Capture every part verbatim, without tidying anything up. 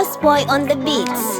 Boss Boy on the beats.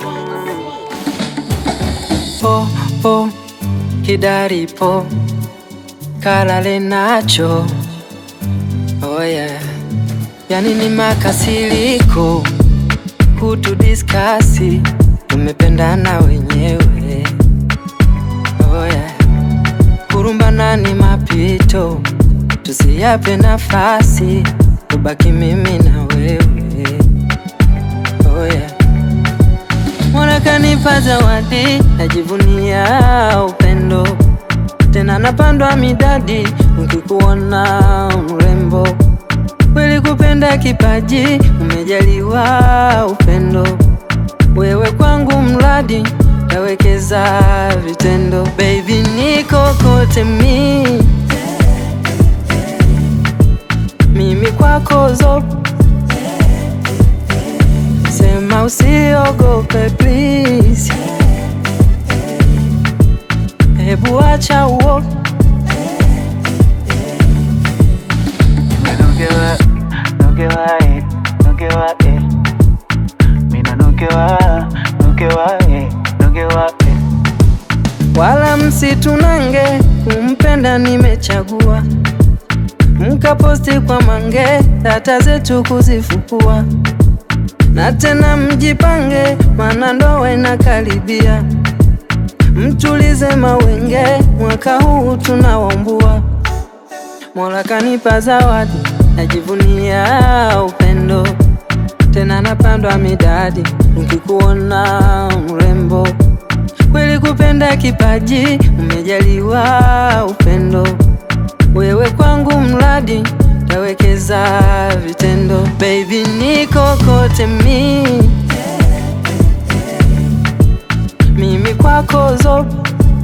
Po po kidari po kalale nacho, oh yeah. Yani ni makasiriko kutu diskasi, tumependana wenyewe, oh yeah. Kurumbana ni mapito, tusiyape nafasi, tubaki mimi na wewe, oh yeah. Mola kanipa zawadi, najivunia upendo, tena napandwa midadi ukikuona mrembo. Kweli kupenda kipaji, umejaliwa upendo, wewe kwangu mradi, tawekeza vitendo. Baby niko kote mi, mimi kwako zote. Sema usiogope please, hebu acha uoga. Nukewa, nukewa, eh, nukewa, eh. Mina nukewa, nukewa, eh, nukewa, eh. Wala msitunange, kumpenda nimechagua, mkaposti kwa mange, data zetu kuzifukua. Na tena mjipange, maana ndoa inakaribia, mtulize mawenge, mwaka huu tunaombua. Mola kanipa zawadi, najivunia upendo, tena napandwa midadi nikikuona mrembo. Kweli kupenda kipaji, umejaliwa upendo, wewe kwangu mradi, tawekeza vitendo. Baby niko kote mi, mimi kwako zote.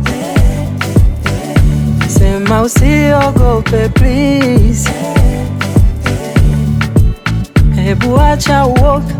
Sema usiogope please, hebu acha uoga.